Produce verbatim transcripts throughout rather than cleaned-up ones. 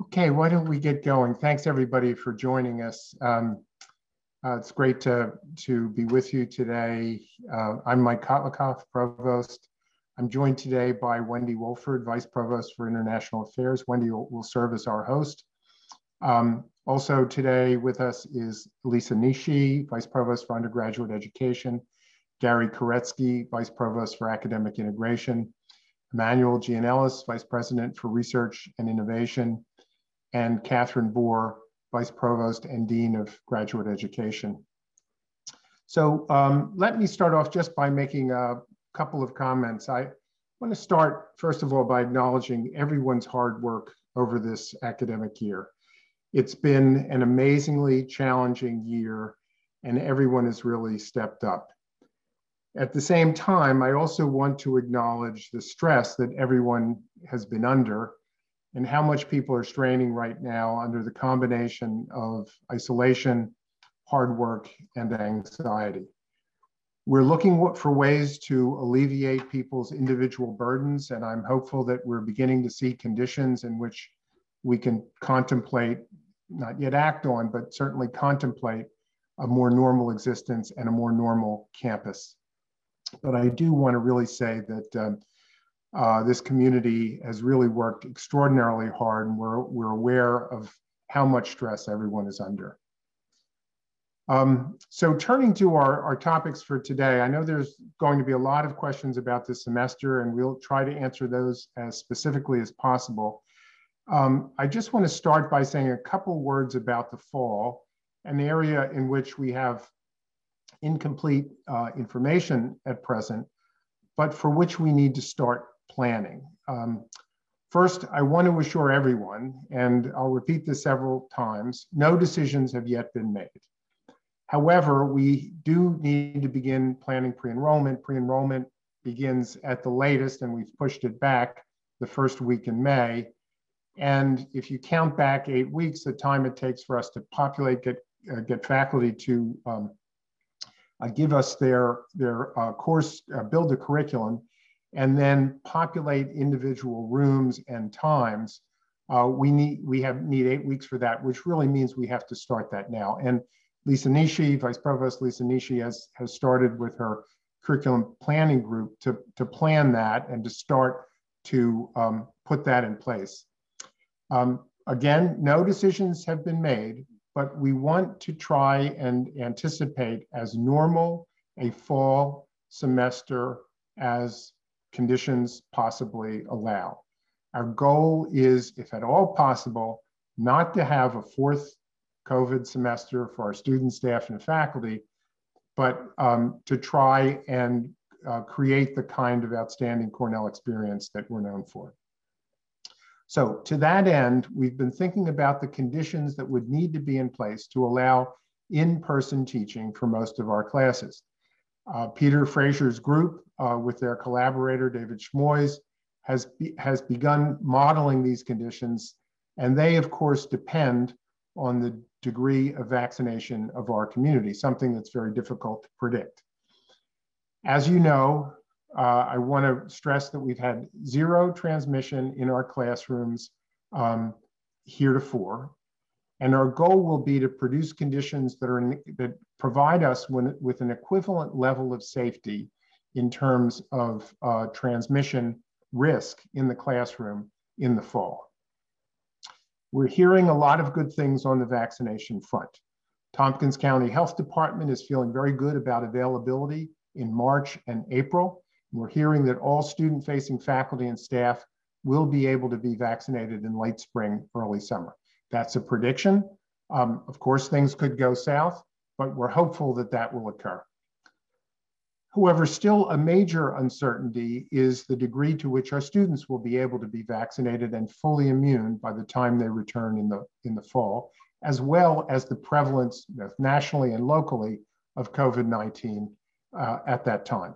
Okay, why don't we get going? Thanks everybody for joining us. Um, uh, it's great to, to be with you today. Uh, I'm Mike Kotlikoff, Provost. I'm joined today by Wendy Wolford, Vice Provost for International Affairs. Wendy will, will serve as our host. Um, also today with us is Lisa Nishi, Vice Provost for Undergraduate Education, Gary Koretsky, Vice Provost for Academic Integration, Emmanuel Gianellis, Vice President for Research and Innovation, and Catherine Bohr, Vice Provost and Dean of Graduate Education. So um, let me start off just by making a couple of comments. I want to start, first of all, by acknowledging everyone's hard work over this academic year. It's been an amazingly challenging year, and everyone has really stepped up. At the same time, I also want to acknowledge the stress that everyone has been under and how much people are straining right now under the combination of isolation, hard work, and anxiety. We're looking for ways to alleviate people's individual burdens, and I'm hopeful that we're beginning to see conditions in which we can contemplate, not yet act on, but certainly contemplate a more normal existence and a more normal campus. But I do want to really say that um, Uh, this community has really worked extraordinarily hard, and we're, we're aware of how much stress everyone is under. Um, so turning to our, our topics for today, I know there's going to be a lot of questions about this semester, and we'll try to answer those as specifically as possible. Um, I just want to start by saying a couple words about the fall, an area in which we have incomplete uh, information at present, but for which we need to start planning. Um, first, I want to assure everyone, and I'll repeat this several times, no decisions have yet been made. However, we do need to begin planning pre-enrollment. Pre-enrollment begins at the latest, and we've pushed it back the first week in May. And if you count back eight weeks, the time it takes for us to populate, get, uh, get faculty to um, uh, give us their, their uh, course, uh, build a curriculum, and then populate individual rooms and times, uh, we need we have need eight weeks for that, which really means we have to start that now. And Lisa Nishi, Vice Provost Lisa Nishi, has has started with her curriculum planning group to to plan that and to start to um, put that in place. Um, again, no decisions have been made, but we want to try and anticipate as normal a fall semester as conditions possibly allow. Our goal is, if at all possible, not to have a fourth COVID semester for our students, staff, and faculty, but um, to try and uh, create the kind of outstanding Cornell experience that we're known for. So to that end, we've been thinking about the conditions that would need to be in place to allow in-person teaching for most of our classes. Uh, Peter Fraser's group, uh, with their collaborator, David Schmoys, has, be, has begun modeling these conditions, and they, of course, depend on the degree of vaccination of our community, something that's very difficult to predict. As you know, uh, I want to stress that we've had zero transmission in our classrooms um, heretofore. And our goal will be to produce conditions that, are, that provide us when, with an equivalent level of safety in terms of uh, transmission risk in the classroom in the fall. We're hearing a lot of good things on the vaccination front. Tompkins County Health Department is feeling very good about availability in March and April. We're hearing that all student-facing faculty and staff will be able to be vaccinated in late spring, early summer. That's a prediction. Um, of course, things could go south, but we're hopeful that that will occur. However, still a major uncertainty is the degree to which our students will be able to be vaccinated and fully immune by the time they return in the, in the fall, as well as the prevalence both nationally and locally of COVID nineteen uh, at that time.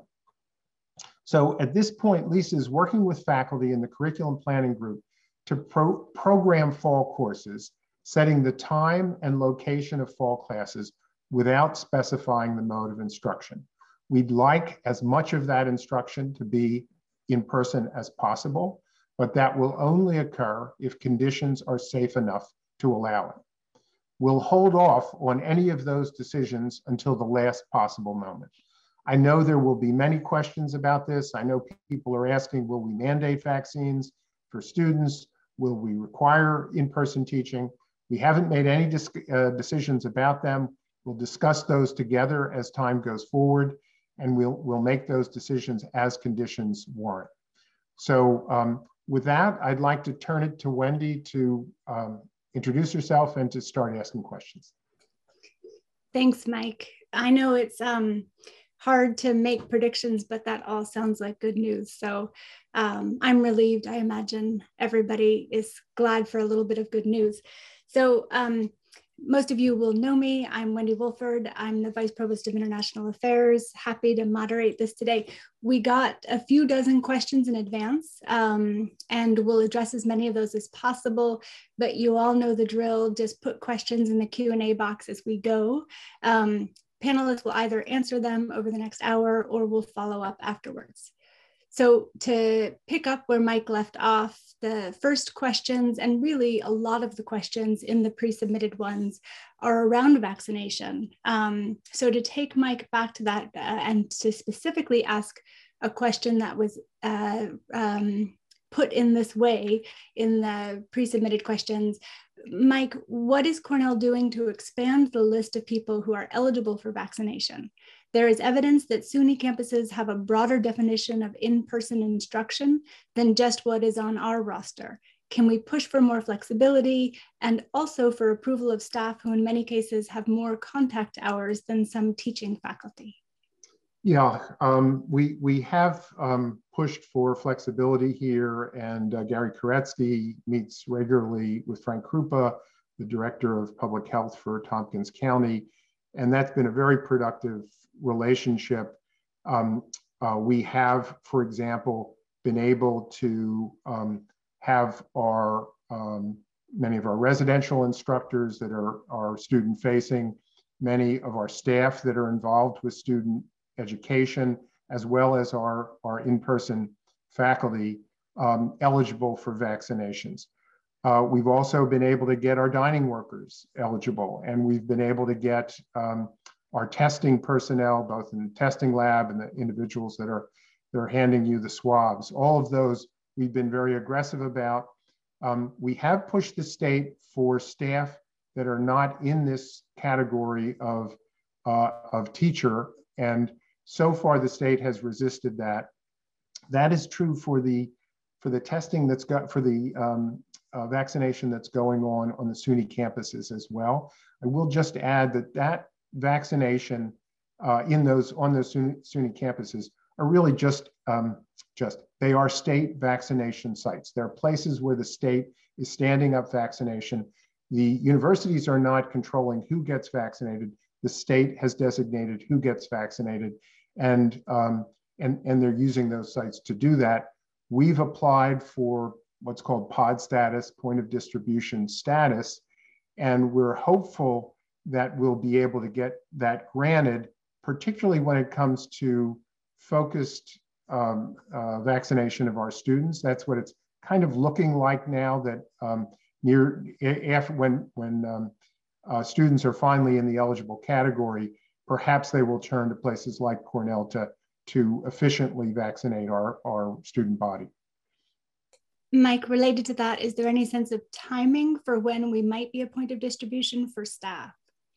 So at this point, Lisa is working with faculty in the curriculum planning group to pro program fall courses, setting the time and location of fall classes without specifying the mode of instruction. We'd like as much of that instruction to be in person as possible, but that will only occur if conditions are safe enough to allow it. We'll hold off on any of those decisions until the last possible moment. I know there will be many questions about this. I know people are asking, will we mandate vaccines for students? Will we require in-person teaching? We haven't made any uh, decisions about them. We'll discuss those together as time goes forward, and we'll, we'll make those decisions as conditions warrant. So um, with that, I'd like to turn it to Wendy to um, introduce herself and to start asking questions. Thanks, Mike. I know it's um, hard to make predictions, but that all sounds like good news. So um, I'm relieved. I imagine everybody is glad for a little bit of good news. So um, most of you will know me. I'm Wendy Wolford. I'm the Vice Provost of International Affairs. Happy to moderate this today. We got a few dozen questions in advance, um, and we'll address as many of those as possible, but you all know the drill. Just put questions in the Q and A box as we go. Um, panelists will either answer them over the next hour or we'll follow up afterwards. So to pick up where Mike left off, the first questions, and really a lot of the questions in the pre-submitted ones, are around vaccination. Um, so to take Mike back to that uh, and to specifically ask a question that was uh, um, put in this way in the pre-submitted questions, Mike, what is Cornell doing to expand the list of people who are eligible for vaccination? There is evidence that SUNY campuses have a broader definition of in-person instruction than just what is on our roster. Can we push for more flexibility and also for approval of staff who in many cases have more contact hours than some teaching faculty? Yeah, um, we, we have um, pushed for flexibility here, and uh, Gary Koretsky meets regularly with Frank Krupa, the Director of Public Health for Tompkins County, and that's been a very productive relationship. Um, uh, we have, for example, been able to um, have our, um, many of our residential instructors that are, are student facing, many of our staff that are involved with student education, as well as our, our in-person faculty um, eligible for vaccinations. Uh, we've also been able to get our dining workers eligible, and we've been able to get um, our testing personnel, both in the testing lab and the individuals that are, that are handing you the swabs. All of those we've been very aggressive about. Um, we have pushed the state for staff that are not in this category of, uh, of teacher, and so far the state has resisted that. That is true for the, for the testing that's got, for the um, uh, vaccination that's going on on the SUNY campuses as well. I will just add that that vaccination uh, in those, on those SUNY, SUNY campuses are really just, um, just, they are state vaccination sites. There are places where the state is standing up vaccination. The universities are not controlling who gets vaccinated. The state has designated who gets vaccinated, and, um, and, and they're using those sites to do that. We've applied for what's called pod status, point of distribution status, and we're hopeful that we'll be able to get that granted, particularly when it comes to focused um, uh, vaccination of our students. That's what it's kind of looking like now, that um, near after when when um, uh, students are finally in the eligible category, perhaps they will turn to places like Cornell to to efficiently vaccinate our, our student body. Mike, related to that, is there any sense of timing for when we might be a point of distribution for staff?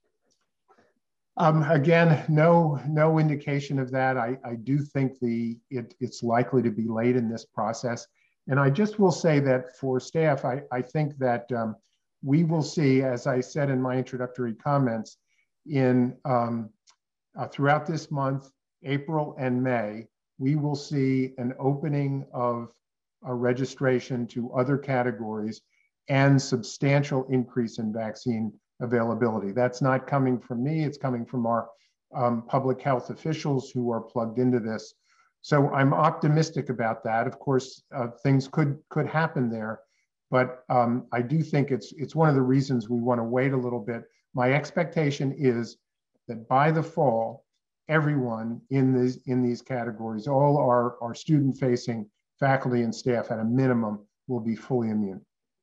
Um, again, no, no indication of that. I, I do think the it, it's likely to be late in this process. And I just will say that for staff, I, I think that um, we will see, as I said in my introductory comments, in um, uh, throughout this month, April and May, we will see an opening of a registration to other categories and substantial increase in vaccine availability. That's not coming from me, it's coming from our um, public health officials who are plugged into this. So I'm optimistic about that. Of course, uh, things could could happen there, but um, I do think it's it's one of the reasons we want to wait a little bit. My expectation is that by the fall, everyone in these in these categories, all our, our student-facing faculty and staff at a minimum, will be fully immune.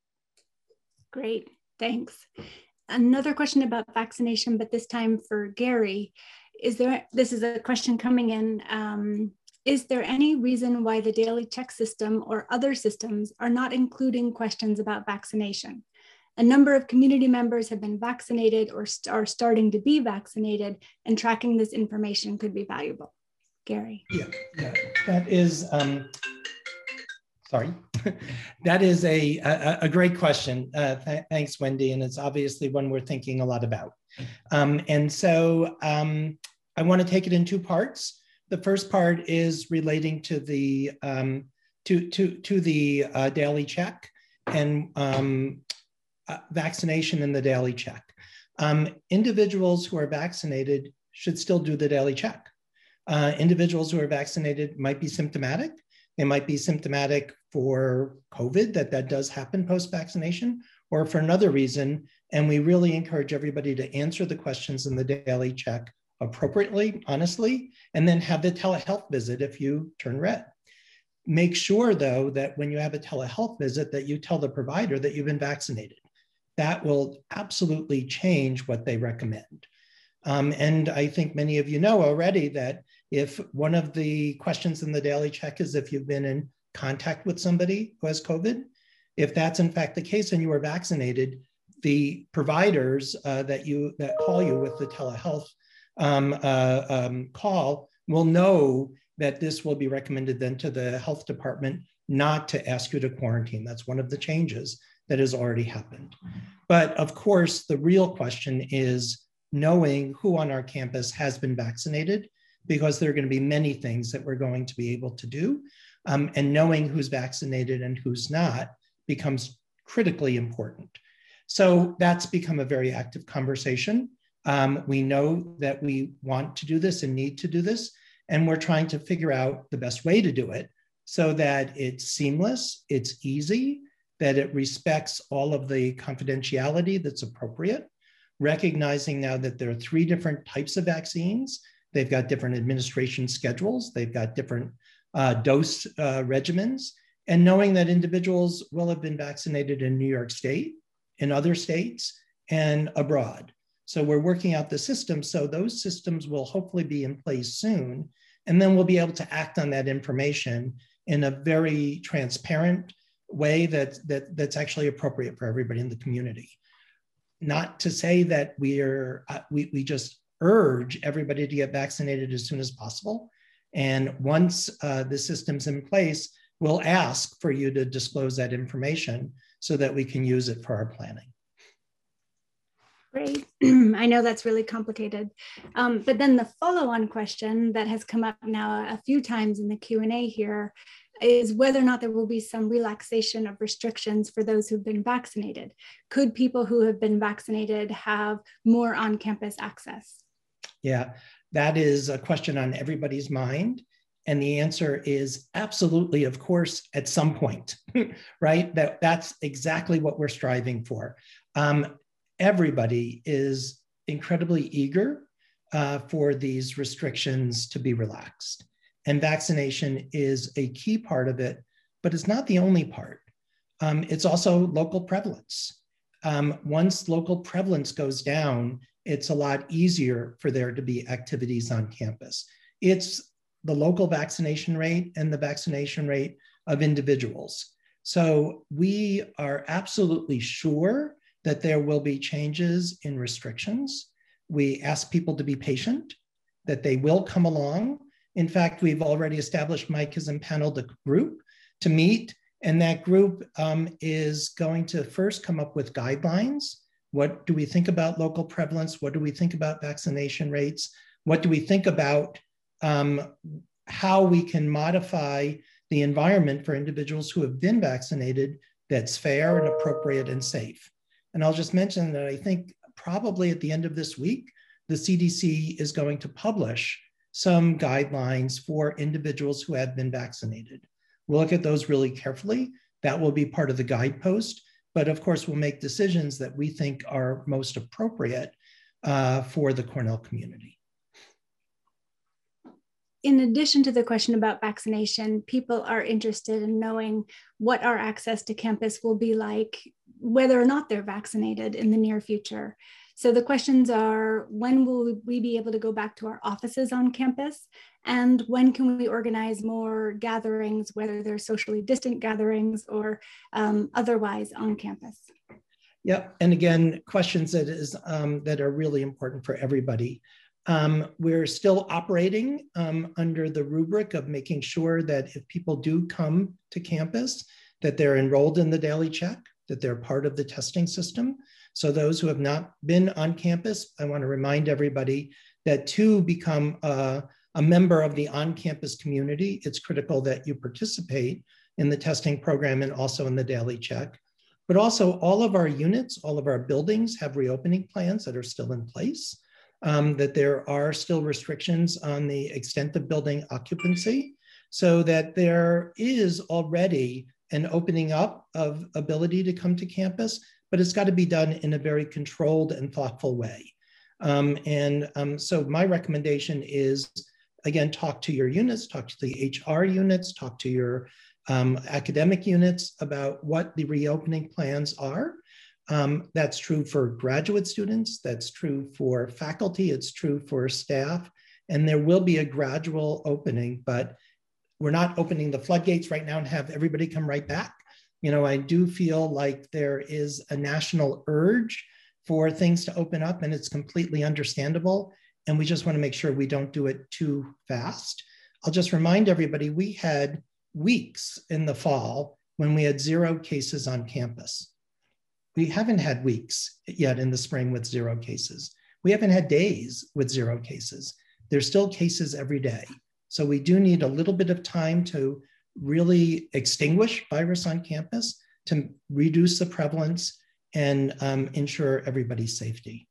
Great, thanks. Another question about vaccination, but this time for Gary. Is there, this is a question coming in, um, is there any reason why the Daily Check system or other systems are not including questions about vaccination? A number of community members have been vaccinated or st- are starting to be vaccinated, and tracking this information could be valuable. Gary. Yeah, yeah. That is, um, sorry, that is a, a, a great question. Uh, th thanks, Wendy, and it's obviously one we're thinking a lot about. Um, and so um, I want to take it in two parts. The first part is relating to the um, to to to the uh, Daily Check and um, uh, vaccination in the Daily Check. Um, individuals who are vaccinated should still do the Daily Check. Uh, individuals who are vaccinated might be symptomatic. They might be symptomatic for COVID, that that does happen post-vaccination, or for another reason. And we really encourage everybody to answer the questions in the Daily Check appropriately, honestly, and then have the telehealth visit if you turn red. Make sure, though, that when you have a telehealth visit, that you tell the provider that you've been vaccinated. That will absolutely change what they recommend. Um, and I think many of you know already that if one of the questions in the Daily Check is if you've been in contact with somebody who has COVID, if that's in fact the case and you are vaccinated, the providers uh, that you that call you with the telehealth um, uh, um, call will know that this will be recommended then to the health department not to ask you to quarantine. That's one of the changes that has already happened. But of course, the real question is knowing who on our campus has been vaccinated, because there are going to be many things that we're going to be able to do. Um, and knowing who's vaccinated and who's not becomes critically important. So that's become a very active conversation. Um, we know that we want to do this and need to do this, and we're trying to figure out the best way to do it so that it's seamless, it's easy, that it respects all of the confidentiality that's appropriate, recognizing now that there are three different types of vaccines. They've got different administration schedules, they've got different uh, dose uh, regimens, and knowing that individuals will have been vaccinated in New York State, in other states, and abroad. So we're working out the system, so those systems will hopefully be in place soon, and then we'll be able to act on that information in a very transparent way that, that, that's actually appropriate for everybody in the community. Not to say that we're, uh, we, we just urge everybody to get vaccinated as soon as possible. And once uh, the system's in place, we'll ask for you to disclose that information so that we can use it for our planning. Great. I know that's really complicated. Um, but then the follow-on question that has come up now a few times in the Q and A here is whether or not there will be some relaxation of restrictions for those who've been vaccinated. Could people who have been vaccinated have more on-campus access? Yeah, that is a question on everybody's mind. And the answer is absolutely, of course, at some point, right? That, that's exactly what we're striving for. Um, everybody is incredibly eager uh, for these restrictions to be relaxed. And vaccination is a key part of it, but it's not the only part. Um, it's also local prevalence. Um, once local prevalence goes down, it's a lot easier for there to be activities on campus. It's the local vaccination rate and the vaccination rate of individuals. So we are absolutely sure that there will be changes in restrictions. We ask people to be patient, that they will come along. In fact, we've already established, Mike has impaneled a group to meet, and that group um, is going to first come up with guidelines. What do we think about local prevalence? What do we think about vaccination rates? What do we think about um, how we can modify the environment for individuals who have been vaccinated that's fair and appropriate and safe? And I'll just mention that I think probably at the end of this week, the C D C is going to publish some guidelines for individuals who have been vaccinated. We'll look at those really carefully. That will be part of the guidepost, but of course we'll make decisions that we think are most appropriate uh, for the Cornell community. in addition to the question about vaccination, people are interested in knowing what our access to campus will be like, whether or not they're vaccinated in the near future. So the questions are, when will we be able to go back to our offices on campus? And when can we organize more gatherings, whether they're socially distant gatherings or um, otherwise on campus? Yeah, and again, questions that is um, that are really important for everybody. Um, we're still operating um, under the rubric of making sure that if people do come to campus, that they're enrolled in the daily check, that they're part of the testing system. So those who have not been on campus, I want to remind everybody that to become a, a member of the on-campus community, it's critical that you participate in the testing program and also in the daily check. But also all of our units, all of our buildings have reopening plans that are still in place, um, that there are still restrictions on the extent of building occupancy, so that there is already an opening up of ability to come to campus, but it's got to be done in a very controlled and thoughtful way. Um, and um, so my recommendation is, again, talk to your units, talk to the H R units, talk to your um, academic units about what the reopening plans are. Um, that's true for graduate students, that's true for faculty, it's true for staff, and there will be a gradual opening, but we're not opening the floodgates right now and have everybody come right back. You know, I do feel like there is a national urge for things to open up, and it's completely understandable. And we just want to make sure we don't do it too fast. I'll just remind everybody, we had weeks in the fall when we had zero cases on campus. We haven't had weeks yet in the spring with zero cases. We haven't had days with zero cases. There's still cases every day. So we do need a little bit of time to really extinguish virus on campus, to reduce the prevalence and um, ensure everybody's safety.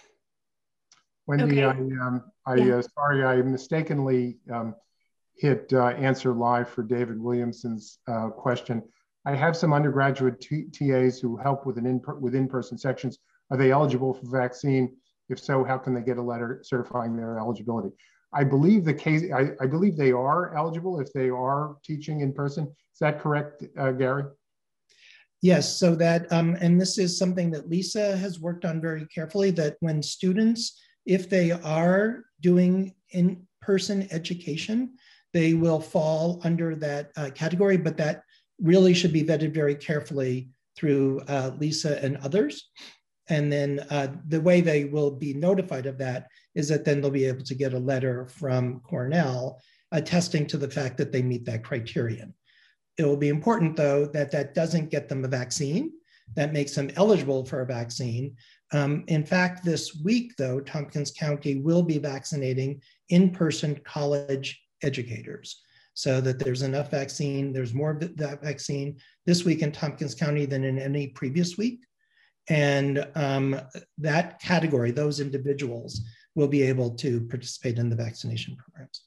Wendy, Okay. I, um, I Yeah. uh, sorry, I mistakenly um, hit uh, answer live for David Williamson's uh, question. I have some undergraduate T As who help with an in with in-person sections. Are they eligible for vaccine? If so, how can they get a letter certifying their eligibility? I believe the case. I, I believe they are eligible if they are teaching in person. Is that correct, uh, Gary? Yes. So that, um, and this is something that Lisa has worked on very carefully. That when students, if they are doing in-person education, they will fall under that uh, category. But that really should be vetted very carefully through uh, Lisa and others. And then uh, the way they will be notified of that is that then they'll be able to get a letter from Cornell attesting to the fact that they meet that criterion. It will be important, though, that that doesn't get them a vaccine. That makes them eligible for a vaccine. Um, in fact, this week, though, Tompkins County will be vaccinating in-person college educators, so that there's enough vaccine, there's more of that vaccine this week in Tompkins County than in any previous week. And um, that category, those individuals, will be able to participate in the vaccination programs.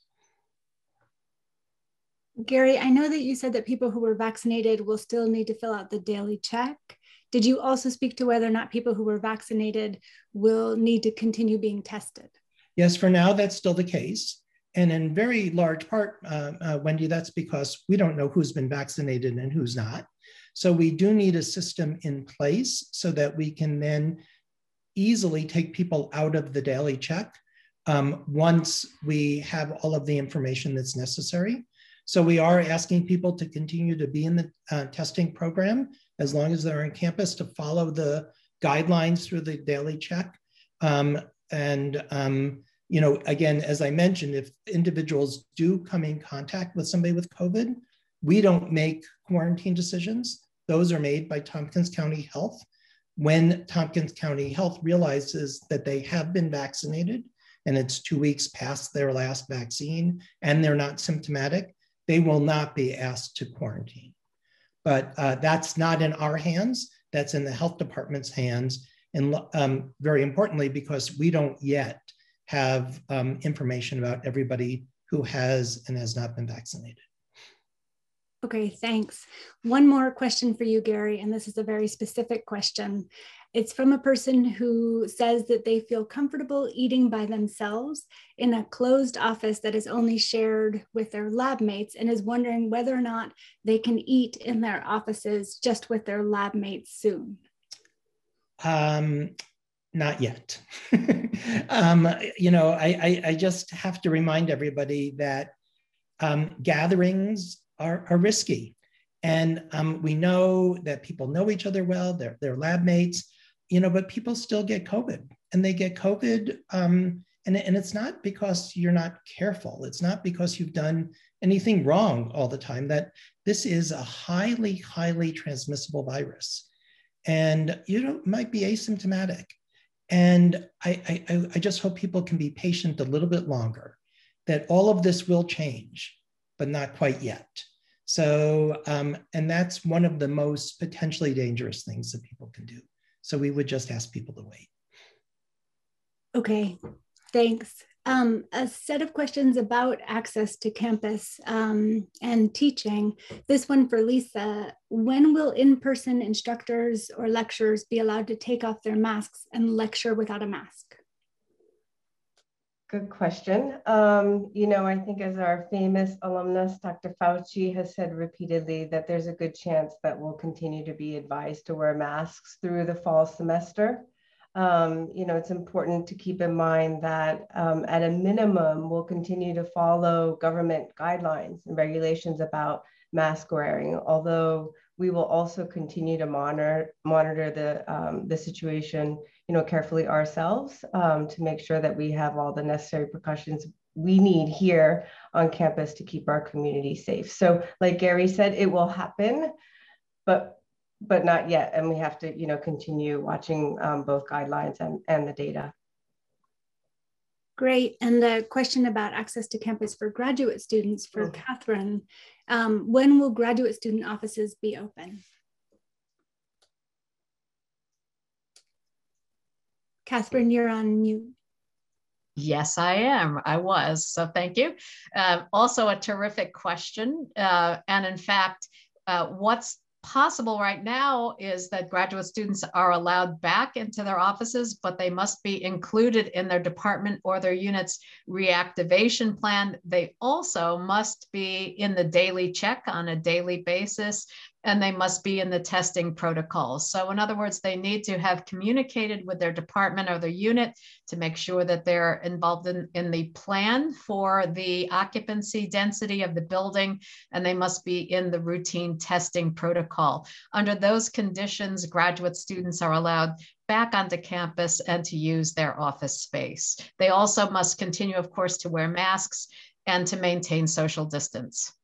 Gary, I know that you said that people who were vaccinated will still need to fill out the daily check. Did you also speak to whether or not people who were vaccinated will need to continue being tested? Yes, for now, that's still the case. And in very large part, uh, uh, Wendy, that's because we don't know who's been vaccinated and who's not. So we do need a system in place so that we can then easily take people out of the daily check um, once we have all of the information that's necessary. So we are asking people to continue to be in the uh, testing program as long as they're on campus, to follow the guidelines through the daily check. Um, and, um, you know, again, as I mentioned, if individuals do come in contact with somebody with COVID, we don't make quarantine decisions. Those are made by Tompkins County Health. When Tompkins County Health realizes that they have been vaccinated and it's two weeks past their last vaccine and they're not symptomatic, they will not be asked to quarantine. But uh, that's not in our hands, that's in the health department's hands. And um, very importantly, because we don't yet have um, information about everybody who has and has not been vaccinated. Okay, thanks. One more question for you, Gary, and this is a very specific question. It's from a person who says that they feel comfortable eating by themselves in a closed office that is only shared with their lab mates, and is wondering whether or not they can eat in their offices just with their lab mates soon. Um, not yet. um, you know, I, I, I just have to remind everybody that um, gatherings are, are risky. And um, we know that people know each other well, they're, they're lab mates, you know, but people still get COVID, and they get COVID. Um, and, and it's not because you're not careful. It's not because you've done anything wrong all the time. That this is a highly, highly transmissible virus. And you know, might be asymptomatic. And I, I, I just hope people can be patient a little bit longer, that all of this will change, but not quite yet. So, um, and that's one of the most potentially dangerous things that people can do. So we would just ask people to wait. Okay, thanks. Um, a set of questions about access to campus um, and teaching. This one for Lisa. When will in-person instructors or lecturers be allowed to take off their masks and lecture without a mask? Good question. Um, you know, I think as our famous alumnus, Doctor Fauci, has said repeatedly, that there's a good chance that we'll continue to be advised to wear masks through the fall semester. Um, you know, it's important to keep in mind that um, at a minimum, we'll continue to follow government guidelines and regulations about mask wearing, although we will also continue to monitor, monitor the, um, the situation, you know, carefully ourselves um, to make sure that we have all the necessary precautions we need here on campus to keep our community safe. So like Gary said, it will happen, but but not yet. And we have to, you know, continue watching um, both guidelines and, and the data. Great. And the question about access to campus for graduate students for mm-hmm. Catherine. Um, when will graduate student offices be open? Catherine, you're on mute. Yes, I am. I was. So thank you. Uh, also a terrific question. Uh, and in fact, uh, what's possible right now is that graduate students are allowed back into their offices, but they must be included in their department or their unit's reactivation plan. They also must be in the daily check on a daily basis, and they must be in the testing protocols. So in other words, they need to have communicated with their department or their unit to make sure that they're involved in, in the plan for the occupancy density of the building, and they must be in the routine testing protocol. Under those conditions, graduate students are allowed back onto campus and to use their office space. They also must continue, of course, to wear masks and to maintain social distance.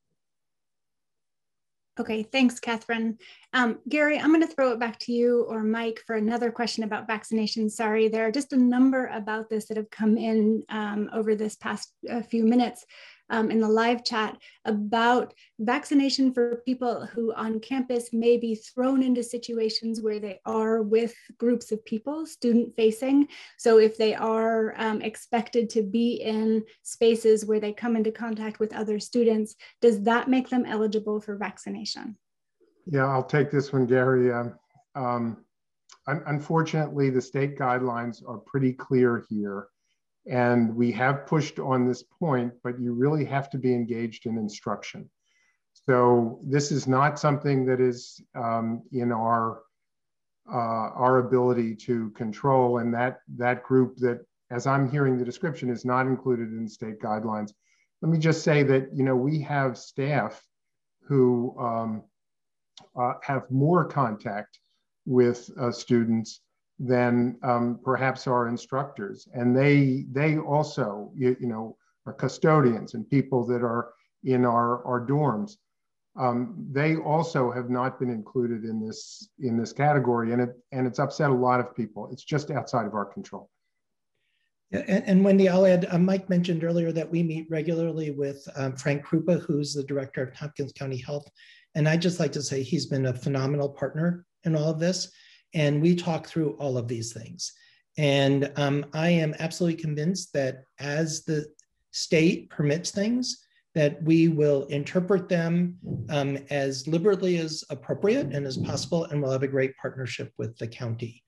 Okay, thanks, Catherine. Um, Gary, I'm going to throw it back to you or Mike for another question about vaccination. Sorry, there are just a number about this that have come in um, over this past uh, few minutes um, in the live chat about vaccination for people who on campus may be thrown into situations where they are with groups of people, student facing. So if they are um, expected to be in spaces where they come into contact with other students, does that make them eligible for vaccination? Yeah, I'll take this one, Gary. Um, um, un unfortunately, the state guidelines are pretty clear here. And we have pushed on this point, but you really have to be engaged in instruction. So this is not something that is um, in our uh, our ability to control. And that, that group that, as I'm hearing the description, is not included in state guidelines. Let me just say that, you know, we have staff who um, uh, have more contact with uh, students than um, perhaps our instructors. And they they also, you, you know, are custodians and people that are in our, our dorms. Um, they also have not been included in this in this category, and it and it's upset a lot of people. It's just outside of our control. And, and Wendy, I'll add, uh, Mike mentioned earlier that we meet regularly with um, Frank Krupa, who's the director of Tompkins County Health. And I'd just like to say he's been a phenomenal partner in all of this. And we talk through all of these things. And um, I am absolutely convinced that as the state permits things, that we will interpret them um, as liberally as appropriate and as possible, and we'll have a great partnership with the county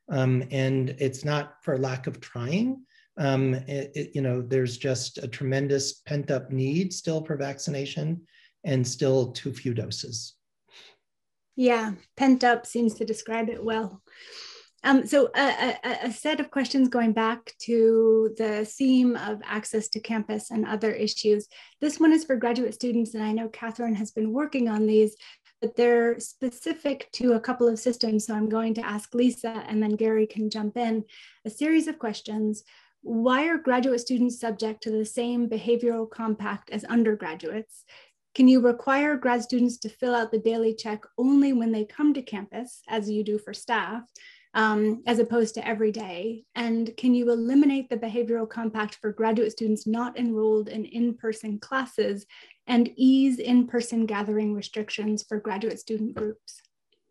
Um, and it's not for lack of trying. Um, it, it, you know, there's just a tremendous pent up need still for vaccination and still too few doses. Yeah, pent up seems to describe it well. Um, so a, a, a set of questions going back to the theme of access to campus and other issues. This one is for graduate students, and I know Catherine has been working on these, but they're specific to a couple of systems. So I'm going to ask Lisa, and then Gary can jump in. A series of questions. Why are graduate students subject to the same behavioral compact as undergraduates? Can you require grad students to fill out the daily check only when they come to campus, as you do for staff, um, as opposed to every day? And can you eliminate the behavioral compact for graduate students not enrolled in in-person classes and ease in-person gathering restrictions for graduate student groups?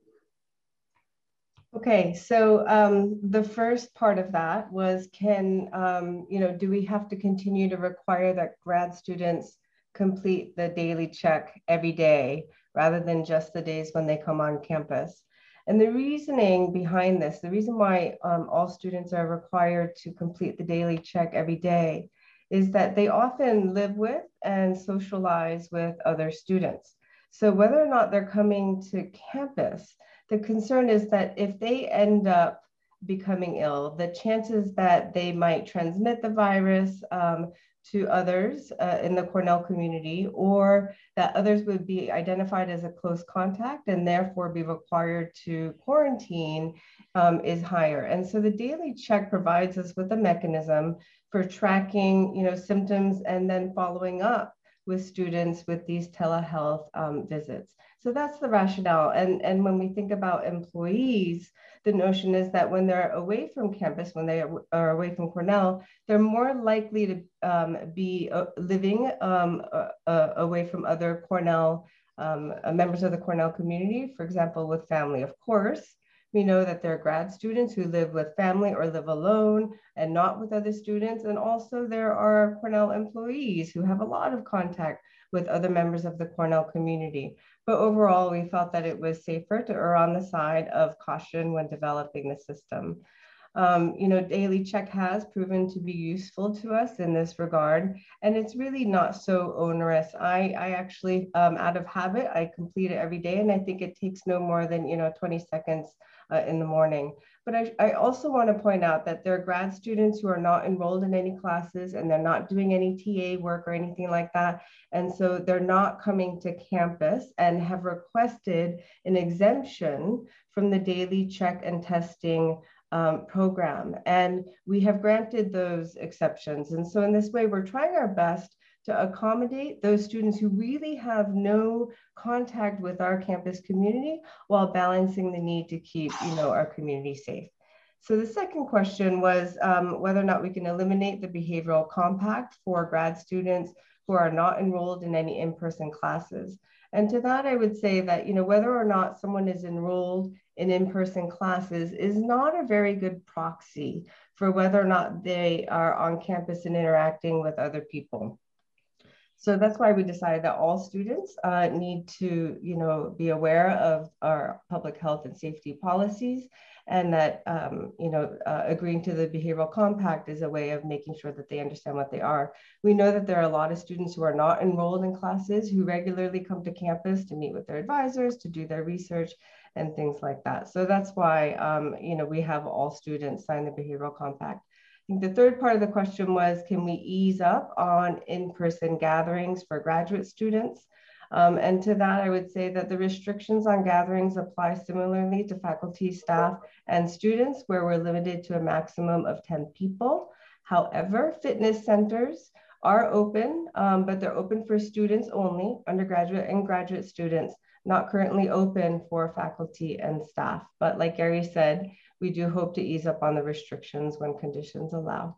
Okay, so um, the first part of that was, can, um, you know, do we have to continue to require that grad students complete the daily check every day rather than just the days when they come on campus? And the reasoning behind this, the reason why um, all students are required to complete the daily check every day is that they often live with and socialize with other students. So whether or not they're coming to campus, the concern is that if they end up becoming ill, the chances that they might transmit the virus um, to others uh, in the Cornell community, or that others would be identified as a close contact and therefore be required to quarantine um, is higher. And so the daily check provides us with a mechanism for tracking, you know, symptoms and then following up with students with these telehealth um, visits. So that's the rationale. And, and when we think about employees, the notion is that when they're away from campus, when they are away from Cornell, they're more likely to um, be uh, living um, uh, uh, away from other Cornell, um, uh, members of the Cornell community, for example, with family. Of course, we know that there are grad students who live with family or live alone and not with other students. And also there are Cornell employees who have a lot of contact with other members of the Cornell community. But overall, we felt that it was safer to err on the side of caution when developing the system. Um, you know, daily check has proven to be useful to us in this regard, and it's really not so onerous. I, I actually, um, out of habit, I complete it every day, and I think it takes no more than, you know, twenty seconds uh, in the morning. But I, I also want to point out that there are grad students who are not enrolled in any classes, and they're not doing any T A work or anything like that. And so they're not coming to campus and have requested an exemption from the daily check and testing Um, program, and we have granted those exceptions. And so in this way, we're trying our best to accommodate those students who really have no contact with our campus community while balancing the need to keep, you know, our community safe. So the second question was um, whether or not we can eliminate the behavioral compact for grad students who are not enrolled in any in-person classes. And to that, I would say that, you know, whether or not someone is enrolled in in-person classes is not a very good proxy for whether or not they are on campus and interacting with other people. So that's why we decided that all students uh, need to, you know, be aware of our public health and safety policies, and that, um, you know, uh, agreeing to the behavioral compact is a way of making sure that they understand what they are. We know that there are a lot of students who are not enrolled in classes who regularly come to campus to meet with their advisors, to do their research and things like that. So that's why, um, you know, we have all students sign the behavioral compact. I think the third part of the question was, can we ease up on in-person gatherings for graduate students? Um, and to that, I would say that the restrictions on gatherings apply similarly to faculty, staff, and students, where we're limited to a maximum of ten people. However, fitness centers are open, um, but they're open for students only, undergraduate and graduate students, not currently open for faculty and staff. But like Gary said, we do hope to ease up on the restrictions when conditions allow.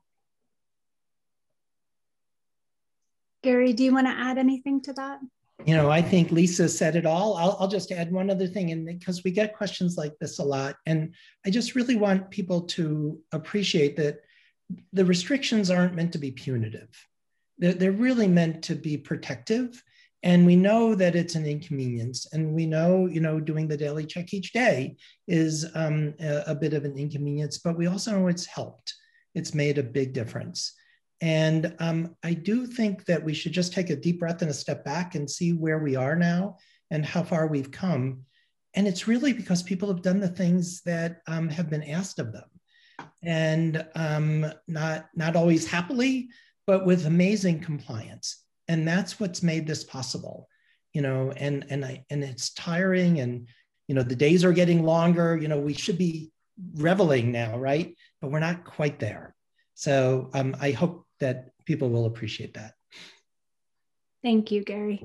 Gary, do you want to add anything to that? You know, I think Lisa said it all. I'll, I'll just add one other thing, and because we get questions like this a lot, and I just really want people to appreciate that the restrictions aren't meant to be punitive. They're, they're really meant to be protective. And we know that it's an inconvenience. And we know, you know, doing the daily check each day is um, a, a bit of an inconvenience, but we also know it's helped. It's made a big difference. And um, I do think that we should just take a deep breath and a step back and see where we are now and how far we've come. And it's really because people have done the things that um, have been asked of them. And um, not, not always happily, but with amazing compliance. And that's what's made this possible, you know, and, and, I, and it's tiring and, you know, the days are getting longer, you know, we should be reveling now, right? But we're not quite there. So um, I hope that people will appreciate that. Thank you, Gary.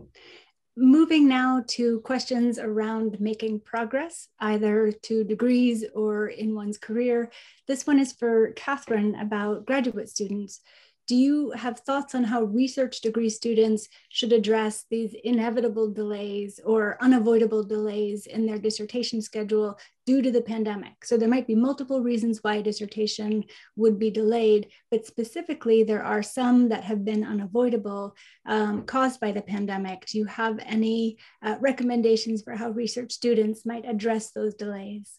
Moving now to questions around making progress, either to degrees or in one's career. This one is for Catherine about graduate students. Do you have thoughts on how research degree students should address these inevitable delays or unavoidable delays in their dissertation schedule due to the pandemic? So there might be multiple reasons why a dissertation would be delayed, but specifically there are some that have been unavoidable um, caused by the pandemic. Do you have any uh, recommendations for how research students might address those delays?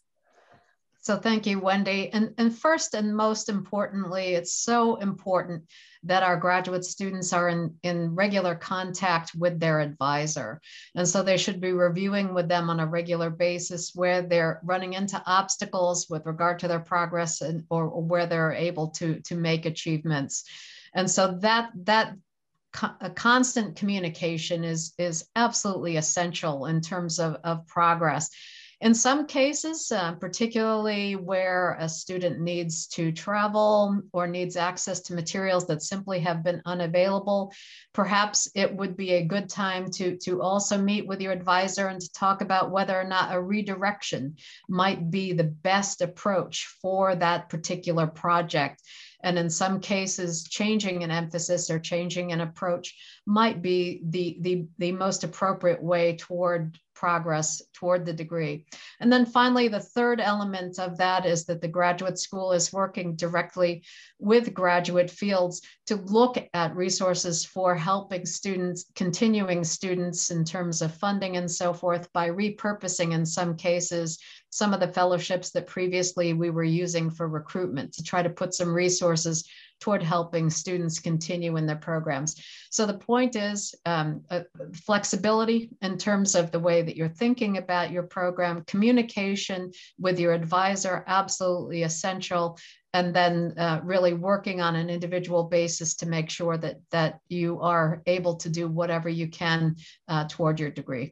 So thank you, Wendy. And, and first and most importantly, it's so important that our graduate students are in, in regular contact with their advisor. And so they should be reviewing with them on a regular basis where they're running into obstacles with regard to their progress and or, or where they're able to, to make achievements. And so that, that co- a constant communication is, is absolutely essential in terms of, of progress. In some cases, uh, particularly where a student needs to travel or needs access to materials that simply have been unavailable, perhaps it would be a good time to, to also meet with your advisor and to talk about whether or not a redirection might be the best approach for that particular project. And in some cases, changing an emphasis or changing an approach might be the, the, the most appropriate way toward progress toward the degree. And then finally, the third element of that is that the graduate school is working directly with graduate fields to look at resources for helping students, continuing students in terms of funding and so forth, by repurposing in some cases some of the fellowships that previously we were using for recruitment to try to put some resources toward helping students continue in their programs. So the point is um, uh, flexibility in terms of the way that you're thinking about your program, communication with your advisor, absolutely essential, and then uh, really working on an individual basis to make sure that, that you are able to do whatever you can uh, toward your degree.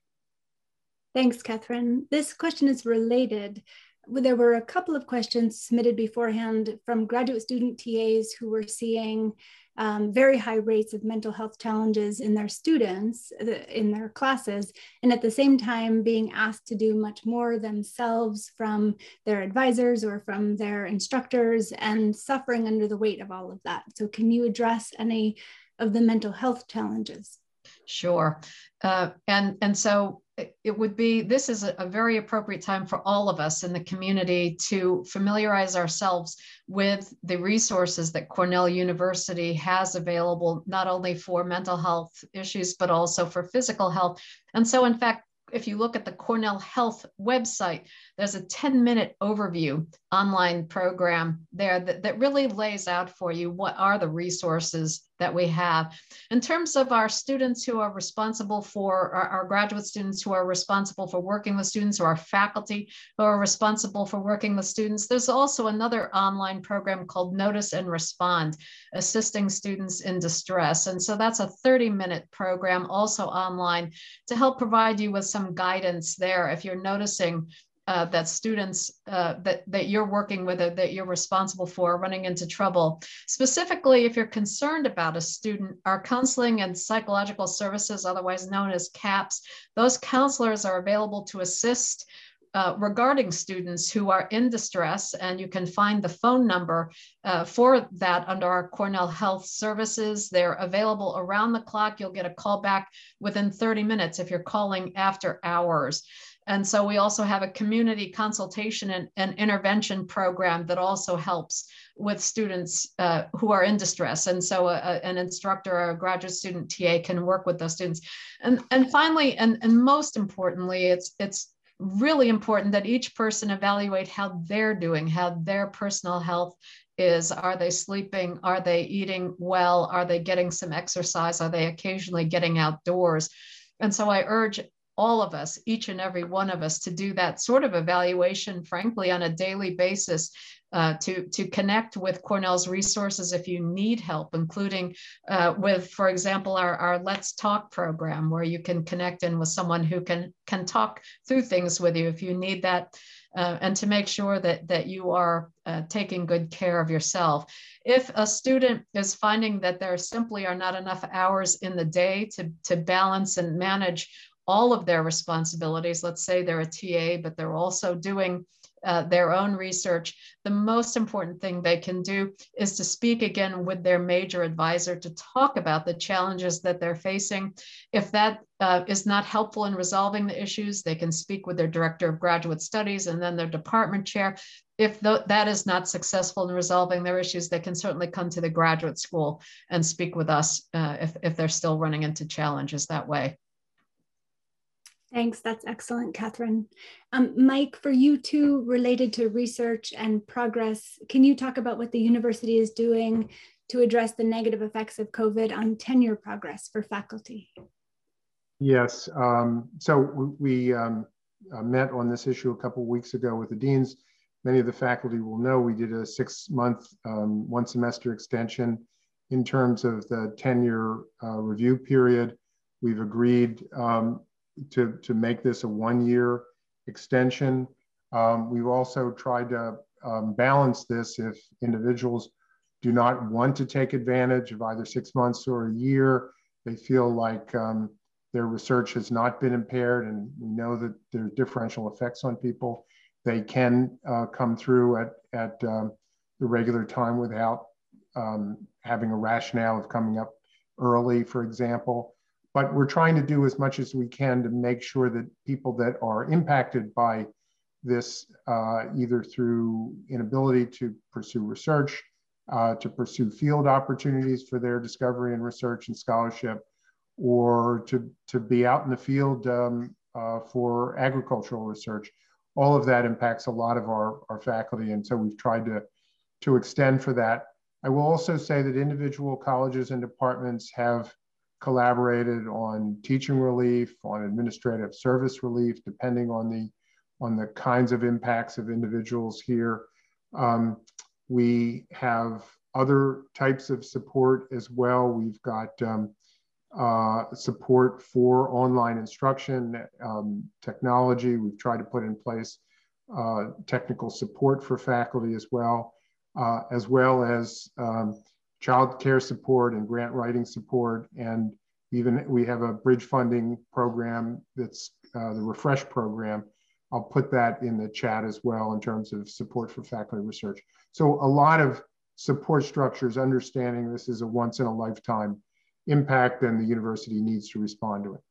Thanks, Catherine. This question is related. There were a couple of questions submitted beforehand from graduate student T As who were seeing um, very high rates of mental health challenges in their students, in their classes, and at the same time being asked to do much more themselves from their advisors or from their instructors and suffering under the weight of all of that. So can you address any of the mental health challenges? Sure. Uh, and, and so it would be, this is a very appropriate time for all of us in the community to familiarize ourselves with the resources that Cornell University has available, not only for mental health issues, but also for physical health. And so in fact, if you look at the Cornell Health website, there's a ten minute overview online program there that, that really lays out for you what are the resources that we have. In terms of our students who are responsible for, our, our graduate students who are responsible for working with students, or our faculty who are responsible for working with students, there's also another online program called Notice and Respond, assisting students in distress. And so that's a thirty minute program also online to help provide you with some guidance there if you're noticing Uh, that students uh, that, that you're working with or that you're responsible for running into trouble. Specifically, if you're concerned about a student, our counseling and psychological services, otherwise known as CAPS, those counselors are available to assist uh, regarding students who are in distress, and you can find the phone number uh, for that under our Cornell Health Services. They're available around the clock. You'll get a call back within thirty minutes if you're calling after hours. And so we also have a community consultation and, and intervention program that also helps with students uh, who are in distress. And so a, a, an instructor or a graduate student T A can work with those students. And, and finally, and, and most importantly, it's, it's really important that each person evaluate how they're doing, how their personal health is. Are they sleeping? Are they eating well? Are they getting some exercise? Are they occasionally getting outdoors? And so I urge all of us, each and every one of us, to do that sort of evaluation, frankly, on a daily basis, uh, to, to connect with Cornell's resources if you need help, including uh, with, for example, our, our Let's Talk program, where you can connect in with someone who can, can talk through things with you if you need that, uh, and to make sure that, that you are uh, taking good care of yourself. If a student is finding that there simply are not enough hours in the day to, to balance and manage all of their responsibilities, let's say they're a T A, but they're also doing uh, their own research, the most important thing they can do is to speak again with their major advisor to talk about the challenges that they're facing. If that uh, is not helpful in resolving the issues, they can speak with their director of graduate studies and then their department chair. If th that is not successful in resolving their issues, they can certainly come to the graduate school and speak with us uh, if, if they're still running into challenges that way. Thanks, that's excellent, Catherine. Um, Mike, for you too, related to research and progress, can you talk about what the university is doing to address the negative effects of COVID on tenure progress for faculty? Yes, um, so we um, uh, met on this issue a couple of weeks ago with the deans. Many of the faculty will know we did a six-month, um, one semester extension in terms of the tenure uh, review period. We've agreed um, to, to make this a one-year extension. Um, we've also tried to um, balance this if individuals do not want to take advantage of either six months or a year. They feel like um, their research has not been impaired, and we know that there's differential effects on people. They can uh, come through at, at um, the regular time without um, having a rationale of coming up early, for example. But we're trying to do as much as we can to make sure that people that are impacted by this, uh, either through inability to pursue research, uh, to pursue field opportunities for their discovery and research and scholarship, or to, to be out in the field um, uh, for agricultural research. All of that impacts a lot of our, our faculty, and so we've tried to, to extend for that. I will also say that individual colleges and departments have collaborated on teaching relief, on administrative service relief, depending on the, on the kinds of impacts of individuals here. Um, we have other types of support as well. We've got um, uh, support for online instruction, um, technology. We've tried to put in place uh, technical support for faculty as well, uh, as well as um, child care support and grant writing support. And even we have a bridge funding program that's uh, the Refresh program. I'll put that in the chat as well in terms of support for faculty research. So a lot of support structures, understanding this is a once in a lifetime impact and the university needs to respond to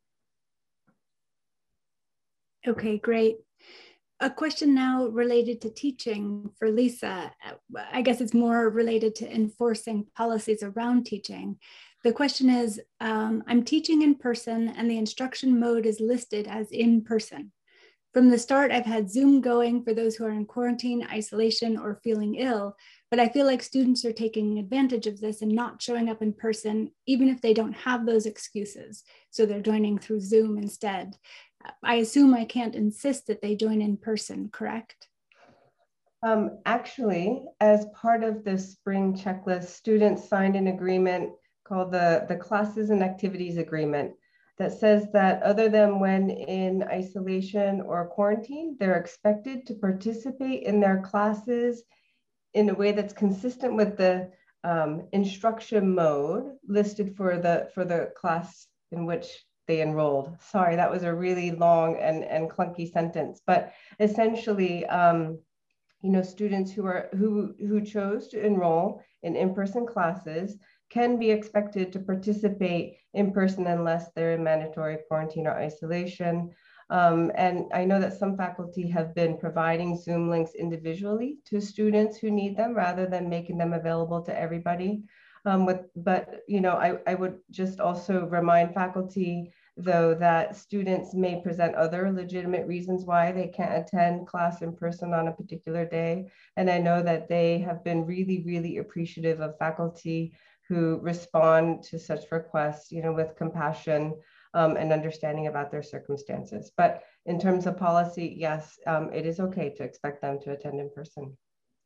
it. Okay, great. A question now related to teaching for Lisa. I guess it's more related to enforcing policies around teaching. The question is, um, I'm teaching in person and the instruction mode is listed as in person. From the start, I've had Zoom going for those who are in quarantine, isolation, or feeling ill, but I feel like students are taking advantage of this and not showing up in person, even if they don't have those excuses. So they're joining through Zoom instead. I assume I can't insist that they join in person, correct? Um, actually, as part of the spring checklist, students signed an agreement called the, the Classes and Activities Agreement that says that other than when in isolation or quarantine, they're expected to participate in their classes in a way that's consistent with the um, instruction mode listed for the, for the class in which they enrolled. Sorry, that was a really long and, and clunky sentence, but essentially, um, you know, students who are who who chose to enroll in in-person classes can be expected to participate in person unless they're in mandatory quarantine or isolation. Um, and I know that some faculty have been providing Zoom links individually to students who need them rather than making them available to everybody. Um, with, but, you know, I, I would just also remind faculty, though, that students may present other legitimate reasons why they can't attend class in person on a particular day. And I know that they have been really, really appreciative of faculty who respond to such requests, you know, with compassion um, and understanding about their circumstances. But in terms of policy, yes, um, it is okay to expect them to attend in person.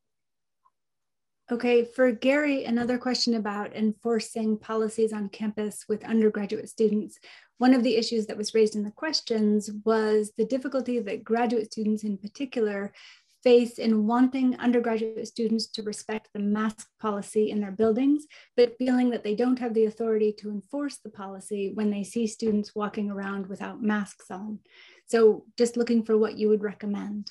Okay, for Gary, another question about enforcing policies on campus with undergraduate students. One of the issues that was raised in the questions was the difficulty that graduate students in particular face in wanting undergraduate students to respect the mask policy in their buildings, but feeling that they don't have the authority to enforce the policy when they see students walking around without masks on. So just looking for what you would recommend.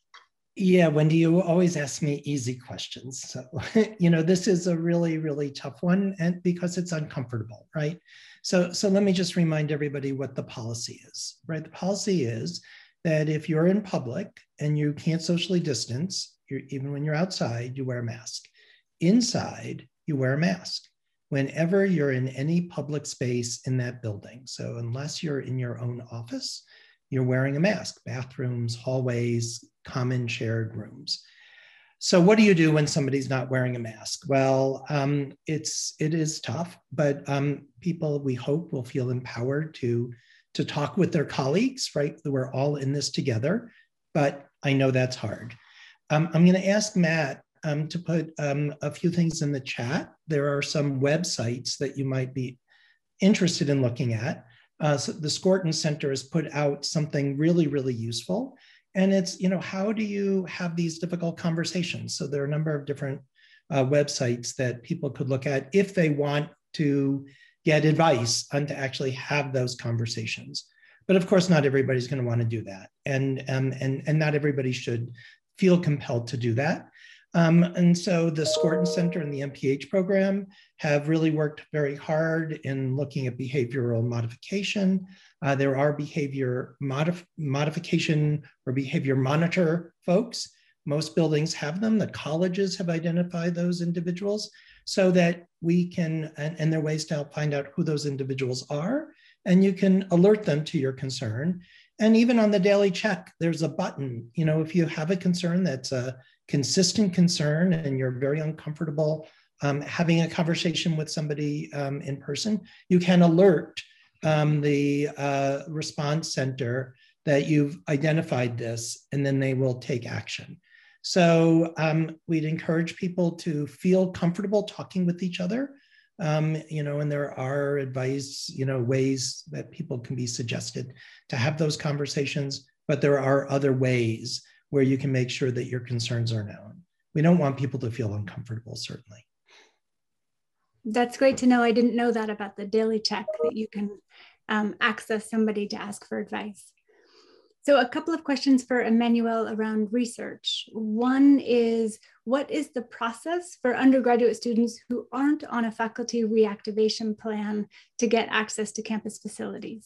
Yeah, Wendy, you always ask me easy questions. So, you know, this is a really, really tough one, and because it's uncomfortable, right? So, so let me just remind everybody what the policy is, right? The policy is that if you're in public and you can't socially distance, you're, even when you're outside, you wear a mask. Inside, you wear a mask whenever you're in any public space in that building. So unless you're in your own office, you're wearing a mask, bathrooms, hallways, common shared rooms. So what do you do when somebody's not wearing a mask? Well, um, it's, it is tough, but um, people, we hope, will feel empowered to, to talk with their colleagues, right? We're all in this together, but I know that's hard. Um, I'm gonna ask Matt um, to put um, a few things in the chat. There are some websites that you might be interested in looking at. Uh, so the Skorton Center has put out something really, really useful. And it's, you know, how do you have these difficult conversations? So there are a number of different uh, websites that people could look at if they want to get advice on to actually have those conversations. But of course, not everybody's going to want to do that. And, um, and, and not everybody should feel compelled to do that. Um, and so the Skorton Center and the M P H program have really worked very hard in looking at behavioral modification. Uh, there are behavior modif modification or behavior monitor folks. Most buildings have them. The colleges have identified those individuals so that we can, and, and there are ways to help find out who those individuals are, and you can alert them to your concern. And even on the daily check, there's a button. You know, if you have a concern that's a consistent concern and you're very uncomfortable um, having a conversation with somebody um, in person, you can alert um, the uh, response center that you've identified this, and then they will take action. So um, we'd encourage people to feel comfortable talking with each other. Um, you know, and there are advice, you know, ways that people can be suggested to have those conversations, but there are other ways where you can make sure that your concerns are known. We don't want people to feel uncomfortable, certainly. That's great to know. I didn't know that about the daily check, that you can um, access somebody to ask for advice. So a couple of questions for Emmanuel around research. One is, what is the process for undergraduate students who aren't on a faculty reactivation plan to get access to campus facilities?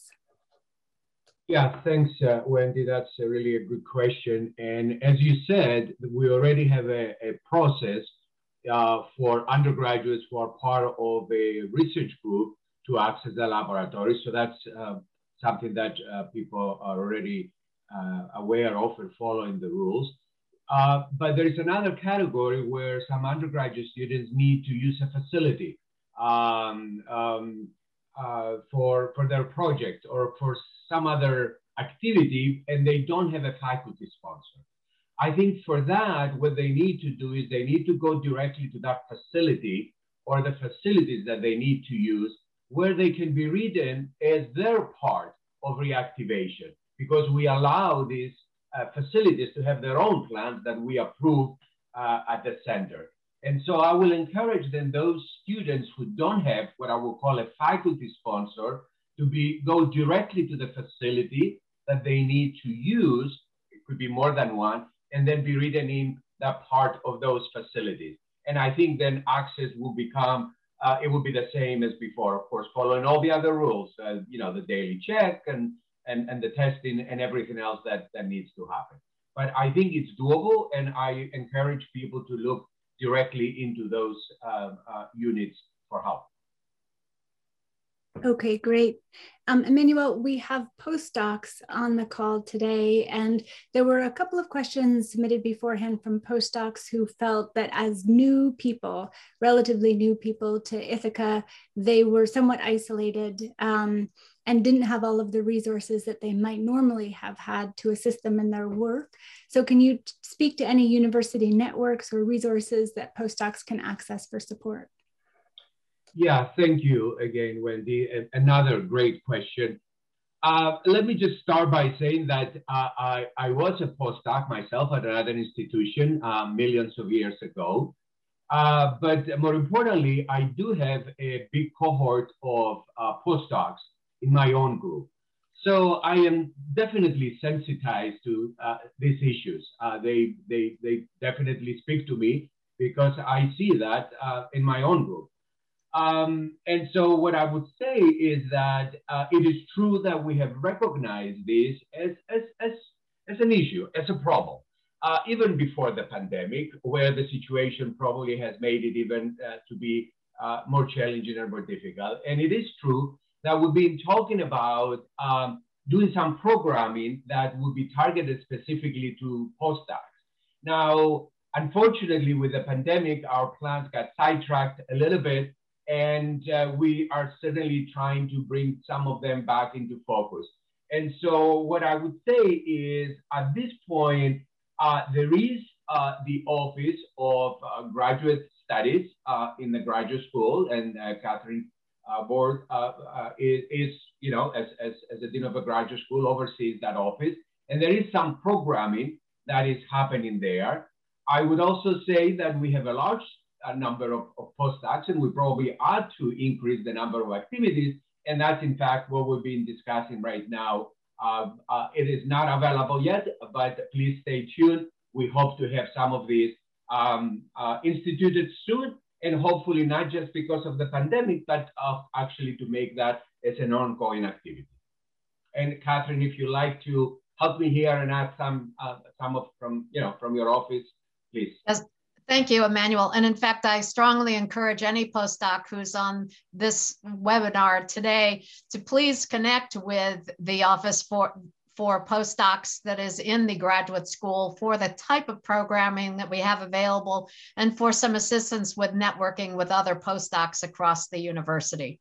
Yeah, thanks, uh, Wendy. That's a really a good question. And as you said, we already have a, a process uh, for undergraduates who are part of a research group to access the laboratory. So that's uh, something that uh, people are already uh, aware of and following the rules. Uh, but there is another category where some undergraduate students need to use a facility um, um, uh, for, for their project or for some other activity, and they don't have a faculty sponsor. I think for that, what they need to do is they need to go directly to that facility or the facilities that they need to use, where they can be written as their part of reactivation, because we allow these uh, facilities to have their own plans that we approve uh, at the center. And so I will encourage then those students who don't have what I will call a faculty sponsor to be go directly to the facility that they need to use. It could be more than one, and then be written in that part of those facilities. And I think then access will become, uh, it will be the same as before, of course, following all the other rules, uh, you know, the daily check and, and, and the testing and everything else that, that needs to happen. But I think it's doable, and I encourage people to look directly into those uh, uh, units for help. Okay, great. Um, Emmanuel, we have postdocs on the call today, and there were a couple of questions submitted beforehand from postdocs who felt that as new people, relatively new people to Ithaca, they were somewhat isolated um, and didn't have all of the resources that they might normally have had to assist them in their work. So can you speak to any university networks or resources that postdocs can access for support? Yeah, thank you again, Wendy. Another great question. Uh, let me just start by saying that uh, I, I was a postdoc myself at another institution uh, millions of years ago. Uh, but more importantly, I do have a big cohort of uh, postdocs in my own group. So I am definitely sensitized to uh, these issues. Uh, they, they, they definitely speak to me because I see that uh, in my own group. Um, and so what I would say is that uh, it is true that we have recognized this as, as, as, as an issue, as a problem, uh, even before the pandemic, where the situation probably has made it even uh, to be uh, more challenging and more difficult. And it is true that we've been talking about um, doing some programming that would be targeted specifically to postdocs. Now, unfortunately, with the pandemic, our plans got sidetracked a little bit. And uh, we are certainly trying to bring some of them back into focus. And so what I would say is at this point, uh, there is uh, the Office of uh, Graduate Studies uh, in the graduate school, and uh, Catherine uh, Board uh, uh, is, is, you know, as, as, as the Dean of a graduate school oversees that office. And there is some programming that is happening there. I would also say that we have a large a number of, of postdocs, and we probably ought to increase the number of activities. And that's in fact what we've been discussing right now. Uh, uh, it is not available yet, but please stay tuned. We hope to have some of these um, uh, instituted soon, and hopefully not just because of the pandemic, but uh, actually to make that as an ongoing activity. And Catherine, if you'd like to help me here and add some, uh, some of from, you know, from your office, please. Yes. Thank you, Emmanuel. And in fact, I strongly encourage any postdoc who's on this webinar today to please connect with the Office for, for Postdocs that is in the graduate school for the type of programming that we have available and for some assistance with networking with other postdocs across the university.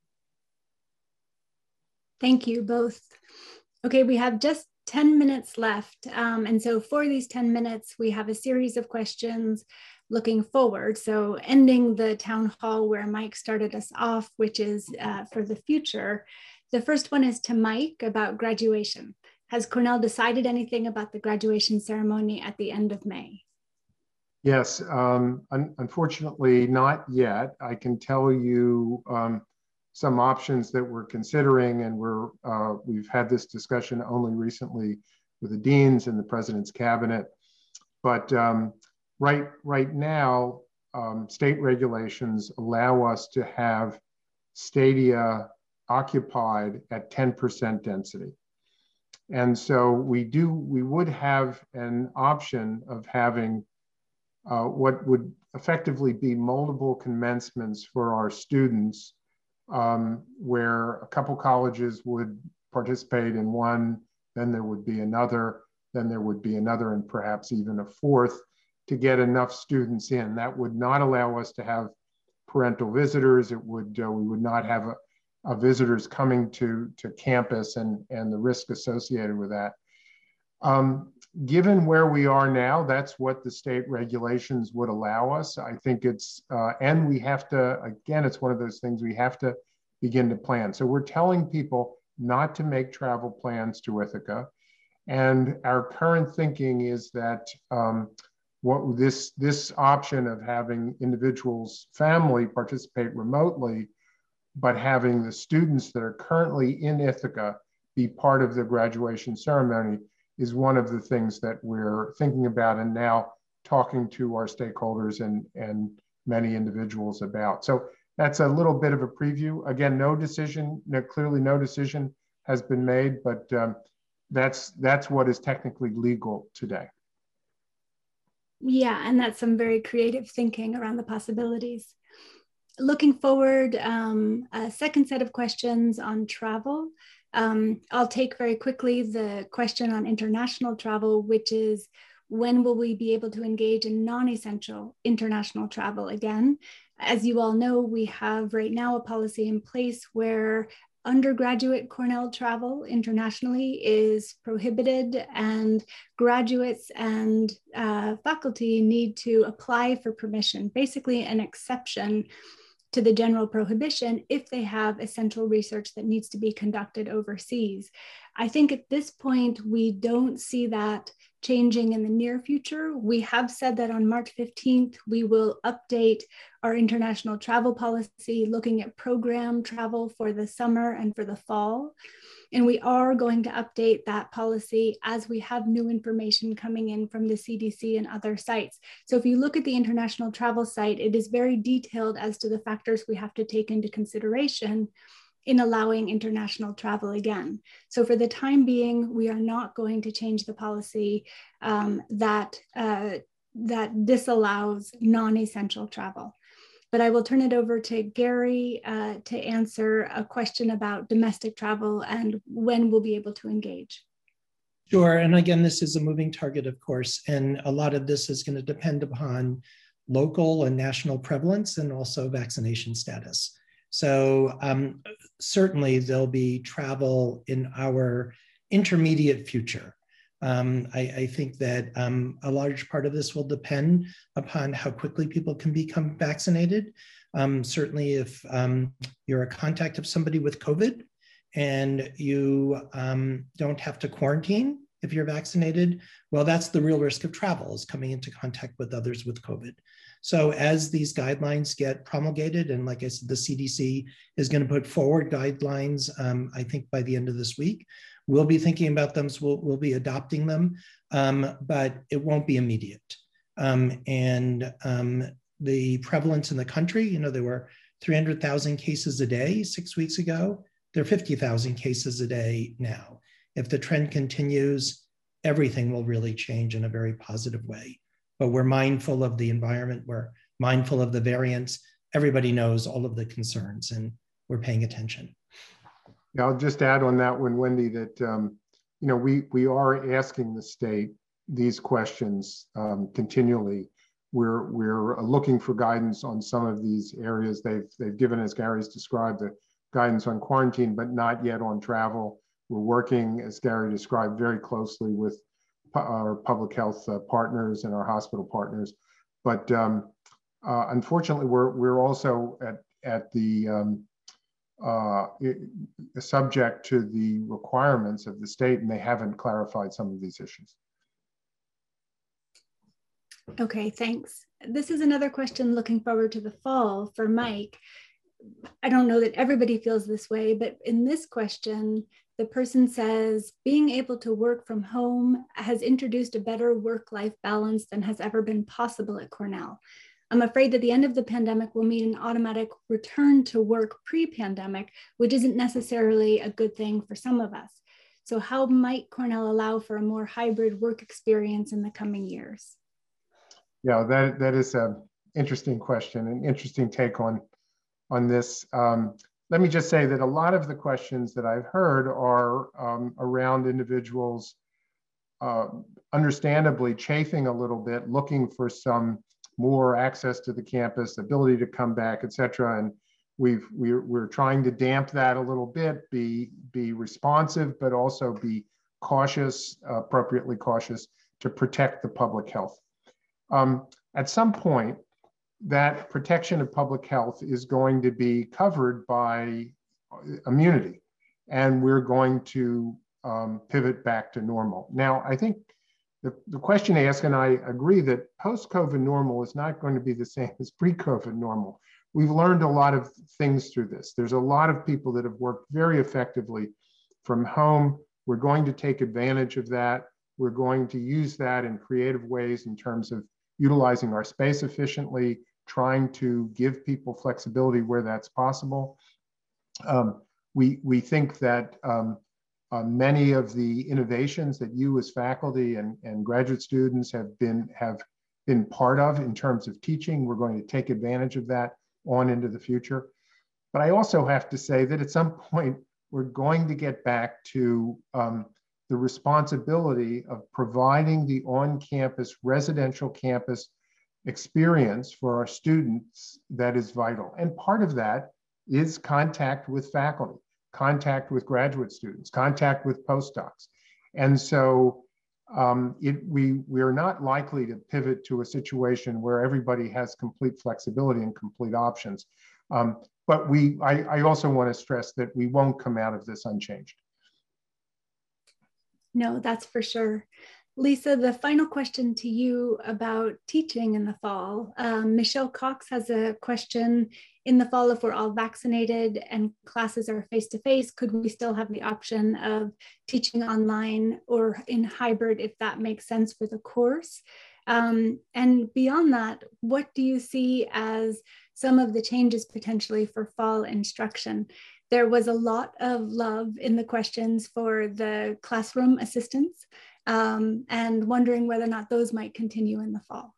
Thank you both. Okay, we have just ten minutes left. Um, and so for these ten minutes, we have a series of questions looking forward. So ending the town hall where Mike started us off, which is uh, for the future. The first one is to Mike about graduation. Has Cornell decided anything about the graduation ceremony at the end of May? Yes, um, un unfortunately not yet. I can tell you um, some options that we're considering, and we're, uh, we've had this discussion only recently with the deans and the president's cabinet. But um, right, right now, um, state regulations allow us to have stadia occupied at ten percent density. And so we do, we would have an option of having uh, what would effectively be multiple commencements for our students, Um, where a couple colleges would participate in one, then there would be another, then there would be another, and perhaps even a fourth to get enough students in. That would not allow us to have parental visitors. It would, uh, we would not have a, a visitors coming to, to campus and, and the risk associated with that. Um, given where we are now, that's what the state regulations would allow us. I think it's, uh, and we have to, again, it's one of those things we have to begin to plan. So we're telling people not to make travel plans to Ithaca. And our current thinking is that um, what this, this option of having individuals' family participate remotely but having the students that are currently in Ithaca be part of the graduation ceremony is one of the things that we're thinking about and now talking to our stakeholders and, and many individuals about. So that's a little bit of a preview. Again, no decision, no, clearly no decision has been made, but um, that's, that's what is technically legal today. Yeah, and that's some very creative thinking around the possibilities. Looking forward, um, a second set of questions on travel. Um, I'll take very quickly the question on international travel, which is, when will we be able to engage in non-essential international travel again? As you all know, we have right now a policy in place where undergraduate Cornell travel internationally is prohibited, and graduates and uh, faculty need to apply for permission, basically an exception to the general prohibition if they have essential research that needs to be conducted overseas. I think at this point, we don't see that changing in the near future. We have said that on March fifteenth, we will update our international travel policy, looking at program travel for the summer and for the fall. And we are going to update that policy as we have new information coming in from the C D C and other sites. So if you look at the international travel site, it is very detailed as to the factors we have to take into consideration in allowing international travel again. So for the time being, we are not going to change the policy um, that, uh, that disallows non-essential travel. But I will turn it over to Gary uh, to answer a question about domestic travel and when we'll be able to engage. Sure, and again, this is a moving target, of course, and a lot of this is going to depend upon local and national prevalence and also vaccination status. So um, certainly there'll be travel in our intermediate future. Um, I, I think that um, a large part of this will depend upon how quickly people can become vaccinated. Um, certainly if um, you're a contact of somebody with COVID and you um, don't have to quarantine if you're vaccinated, well, that's the real risk of travel, is coming into contact with others with COVID. So as these guidelines get promulgated, and like I said, the C D C is going to put forward guidelines, um, I think by the end of this week, we'll be thinking about them, so we'll, we'll be adopting them, um, but it won't be immediate. Um, and um, the prevalence in the country, you know, there were three hundred thousand cases a day six weeks ago. There are fifty thousand cases a day now. If the trend continues, everything will really change in a very positive way. But we're mindful of the environment, we're mindful of the variants. Everybody knows all of the concerns and we're paying attention. Yeah, I'll just add on that one, Wendy, that um, you know, we, we are asking the state these questions um, continually. We're, we're looking for guidance on some of these areas. They've, they've given, as Gary's described, the guidance on quarantine, but not yet on travel. We're working, as Gary described, very closely with our public health uh, partners and our hospital partners. But um, uh, unfortunately, we're, we're also at, at the um, uh, subject to the requirements of the state, and they haven't clarified some of these issues. Okay, thanks. This is another question looking forward to the fall for Mike. I don't know that everybody feels this way, but in this question, the person says, being able to work from home has introduced a better work-life balance than has ever been possible at Cornell. I'm afraid that the end of the pandemic will mean an automatic return to work pre-pandemic, which isn't necessarily a good thing for some of us. So how might Cornell allow for a more hybrid work experience in the coming years? Yeah, that, that is an interesting question, an interesting take on, on this. Um, Let me just say that a lot of the questions that I've heard are um, around individuals uh, understandably chafing a little bit, looking for some more access to the campus, ability to come back, et cetera. And we've, we're, we're trying to damp that a little bit, be, be responsive, but also be cautious, uh, appropriately cautious, to protect the public health. Um, at some point, that protection of public health is going to be covered by immunity, and we're going to um, pivot back to normal. Now, I think the, the question asked, and I agree that post-COVID normal is not going to be the same as pre-COVID normal. we've learned a lot of things through this. There's a lot of people that have worked very effectively from home. We're going to take advantage of that. We're going to use that in creative ways in terms of utilizing our space efficiently, trying to give people flexibility where that's possible. Um, we, we think that um, uh, many of the innovations that you as faculty and, and graduate students have been, have been part of in terms of teaching, we're going to take advantage of that on into the future. But I also have to say that at some point, we're going to get back to um, the responsibility of providing the on-campus, residential campus experience for our students that is vital. And part of that is contact with faculty, contact with graduate students, contact with postdocs. And so um, it, we, we are not likely to pivot to a situation where everybody has complete flexibility and complete options. Um, but we, I, I also want to stress that we won't come out of this unchanged. No, that's for sure. Lisa, the final question to you about teaching in the fall. Um, Michelle Cox has a question. In the fall, if we're all vaccinated and classes are face-to-face, could we still have the option of teaching online or in hybrid if that makes sense for the course? Um, and beyond that, what do you see as some of the changes potentially for fall instruction? There was a lot of love in the questions for the classroom assistants, um, and wondering whether or not those might continue in the fall.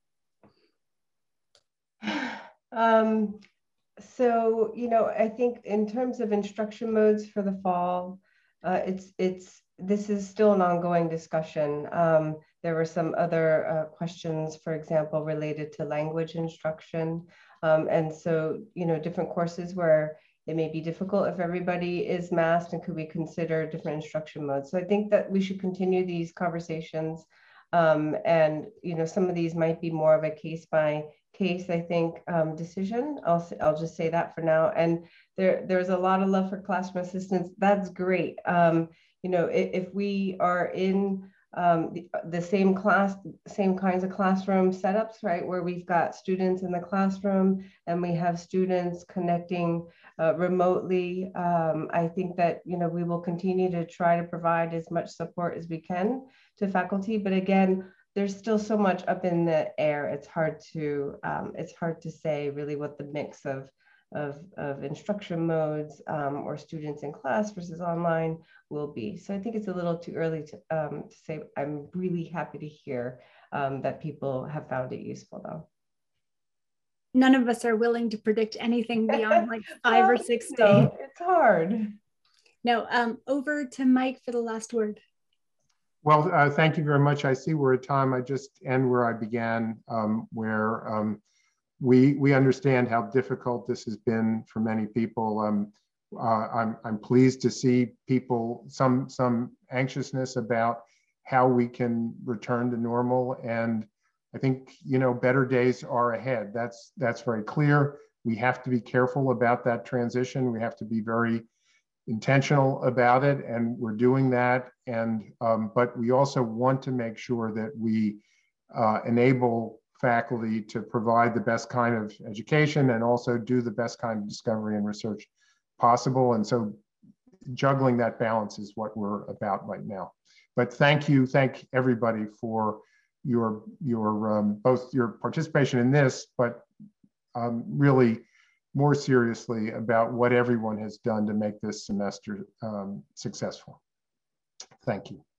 Um, so, you know, I think in terms of instruction modes for the fall, uh, it's, it's, this is still an ongoing discussion. Um, there were some other uh, questions, for example, related to language instruction. Um, and so, you know, different courses where it may be difficult if everybody is masked, and could we consider different instruction modes? So I think that we should continue these conversations. Um, and, you know, some of these might be more of a case by case, I think, um, decision. I'll, I'll just say that for now. And there, there's a lot of love for classroom assistants. That's great. Um, you know, if, if we are in um, the, the same class, same kinds of classroom setups, right, where we've got students in the classroom and we have students connecting uh, remotely, um, I think that, you know, we will continue to try to provide as much support as we can to faculty. But again, there's still so much up in the air. It's hard to, um, it's hard to say really what the mix of Of, of instruction modes um, or students in class versus online will be. So I think it's a little too early to, um, to say. I'm really happy to hear um, that people have found it useful though. None of us are willing to predict anything beyond like five well, or six you days. know, it's hard. No, um, over to Mike for the last word. Well, uh, thank you very much. I see we're at time. I just end where I began, um, where um, We, we understand how difficult this has been for many people. Um, uh, I'm, I'm pleased to see people, some, some anxiousness about how we can return to normal. And I think, you know, better days are ahead. That's, that's very clear. We have to be careful about that transition. We have to be very intentional about it, and we're doing that. And, um, but we also want to make sure that we uh, enable faculty to provide the best kind of education and also do the best kind of discovery and research possible. And so juggling that balance is what we're about right now. But thank you, thank everybody for your, your um, both your participation in this, but um, really more seriously about what everyone has done to make this semester um, successful. Thank you.